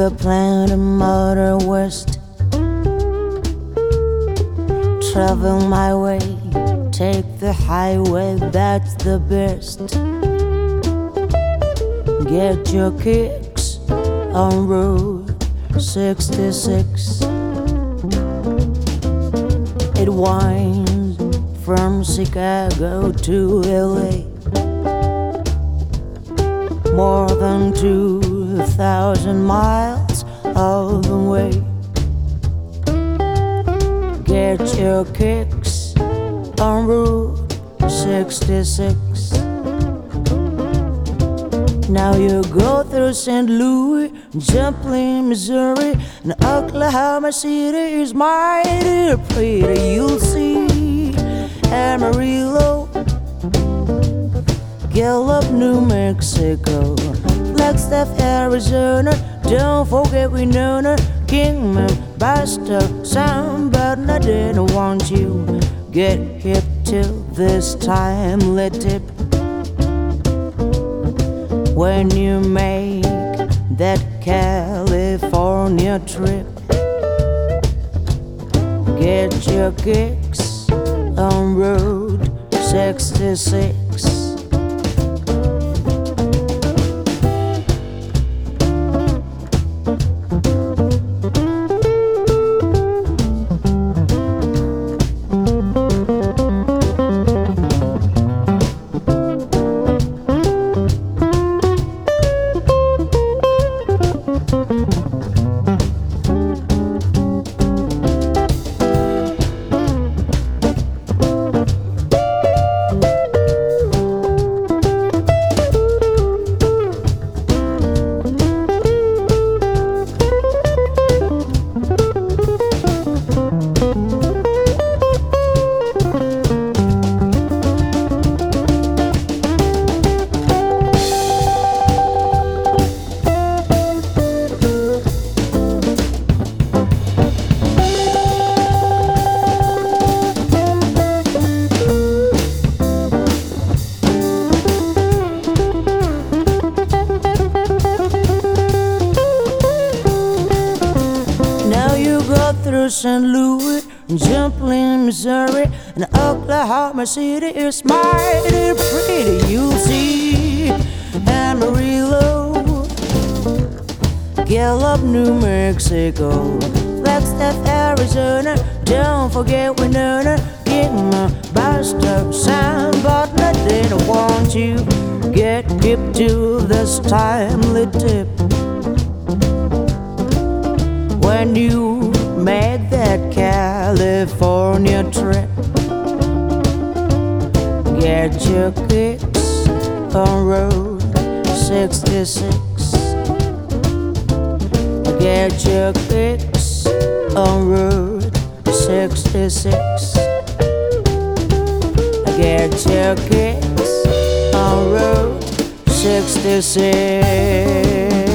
a plan to motor west. Travel my way, take the highway, that's the best. Get your kicks on Route 66. It winds from Chicago to LA, more than 2,000 miles all the way. Get your kicks on Route 66. Now you go through St. Louis, Joplin, Missouri, and Oklahoma City is mighty pretty. You'll see Amarillo, Gallup, New Mexico, Flagstaff, Arizona. Don't forget Winona, Kingman, Boston, somebody I didn't want you. Get hip to this timely tip. When you make that California trip, get your kicks on Route 66. Through St. Louis, Joplin, Missouri, and Oklahoma City is mighty pretty. You'll see Amarillo, Gallup, New Mexico, Flagstaff, Arizona. Don't forget Winona, Kingman, Boston, somebody I didn't want you. Get hip to this timely tip. When you make that California trip, get your kicks on Route 66. Get your kicks on Route 66. Get your kicks on Route 66.